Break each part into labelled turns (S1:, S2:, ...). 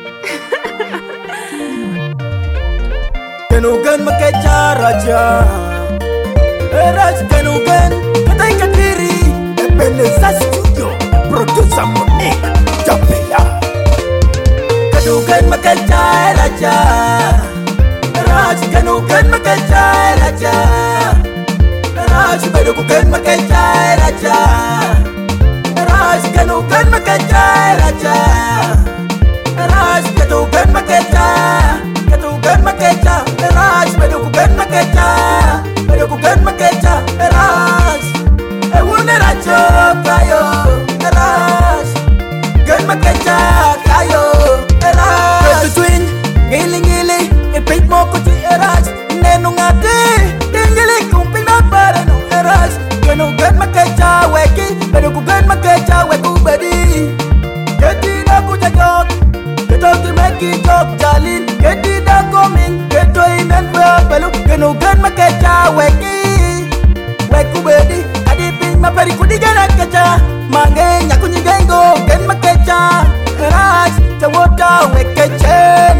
S1: Kenugan makecha raja Raj kenugan Katai kadiri Ebenezer Studio Producer Monique Japela Kenugan makecha raja Raj kenugan makecha raja Raj kenugan makecha raja Raj kenugan makecha raja Raj kenugan makecha Ketugan makecha Raj ketugan makecha Ketugan makecha Raj Ewune rajo kayo Raj Gan makecha kayo Raj Ketu twin Ngili ngili Ipit mo kuti Raj Nenu ngati Tingili kumping na para no Raj Kenugan makecha weki Ketugan makecha weku bedi Keti na kujajok Ketu meki jok jalin Keti da koming Ketu imen pelu Kenugan makecha weki Weku bedi Adi ping maperi kudigana kecha Mange nyaku nyigengo Ken makecha Raj Tawota wekechen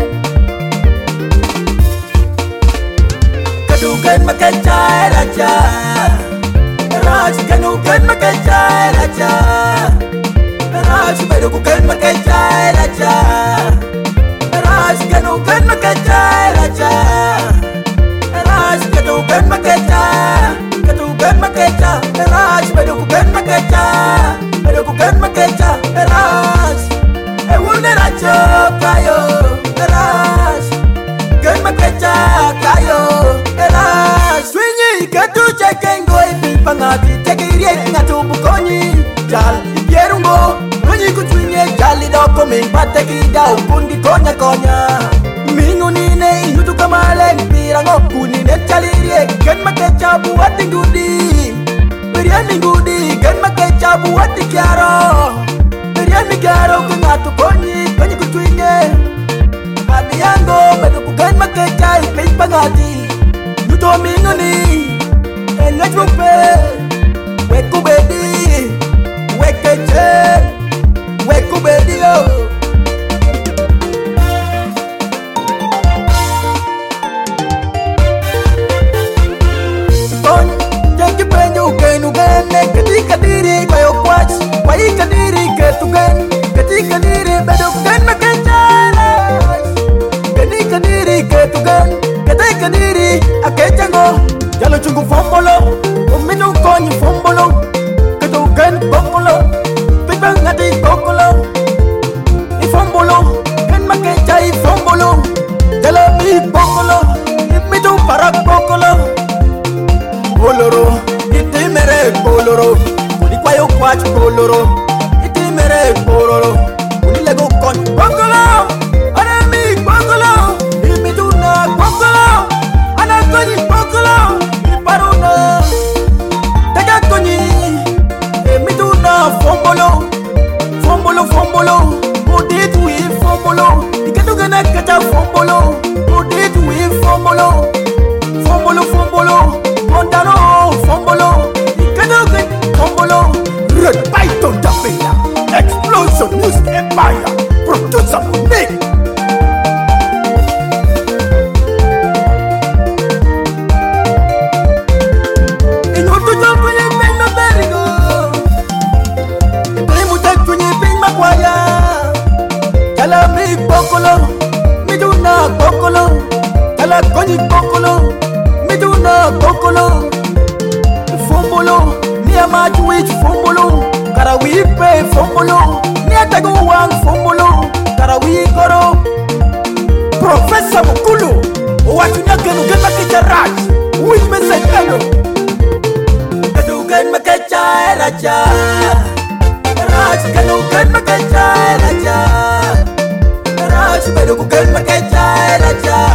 S1: Kenugan makecha raja Raj kenugan makecha raja Raj kenugan makecha raja Raj kenugan makecha raja Raj kenugan makecha Ketugan makecha Raj kenugan makecha Ketugan makecha Raj Ewune rajo kayo Raj Gan makecha kayo Raj Swinyi ketu cekengo ipi pangati Cekiri ngatu bukonyi Jal ipierungo Nunyi kutwinye jali doko mingpate kidau kundi konya konya Mingu nine inutu kamaleng pirango kunine chalirie Gan makecha buati ngudi Beriani ngudi Gan makecha buati kiaro Beriani kiaro kengatu konyi Konyi kutwinye Hadi yango bedu kugan makecha ipi pangati Nuto mingu ni Engaj mupe Weku bedi Wekeche Weku bedi yo Kon Jeki penyu kenugan Ketika diri bayo kwach Wai kadiri ketugan Ketika diri bedugan makecha Ketika diri ketugan Ketika diri akechango Jalo chungu fombolo Uminu konyi fombolo Ketugan fombolo Pipang ngati kokolo Ifombolo Kan makecha ifombolo Jalo mi kokolo Imitu parak kokolo Boloro Iti mere boloro Kuni kwayo kwach boloro Iti mere boloro Kuni lego kon kokolo Ana mi kokolo Imitu na kokolo Ana konyi kokolo Iparuna Tega konyi Imitu na fombolo Fombolo fombolo Uditu i fombolo Ikatugana kata fombolo Uditu i fombolo Fombolo fombolo Montano fombolo Ikatugana fombolo Red Python Japela Explosion Music Empire Producer Monique Inutu joku ye ping ma berigo Iprimu tektu ye ping ma kwaya Kala mi kokolo Miduna kokolo Kala konyi kokolo Miduna kokolo Fombolo Nia majuich fombolo Karawipe fombolo Nia tagu wang fombolo Karawi koro Professor Mukulu Watunya kenugan makecha Raj Which message hello Kenugan makecha raja Raj kenugan makecha raja Raj kenugan makecha raja